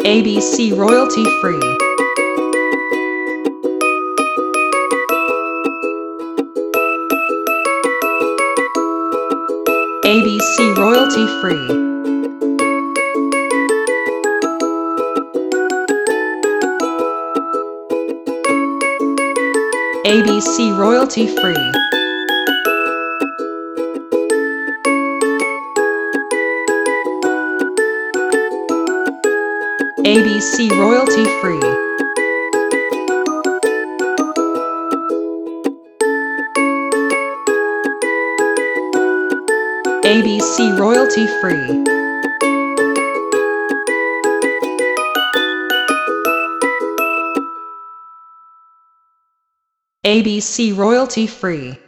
ABC royalty free. ABC royalty free. ABC royalty free. ABC royalty free. ABC royalty free. ABC royalty free.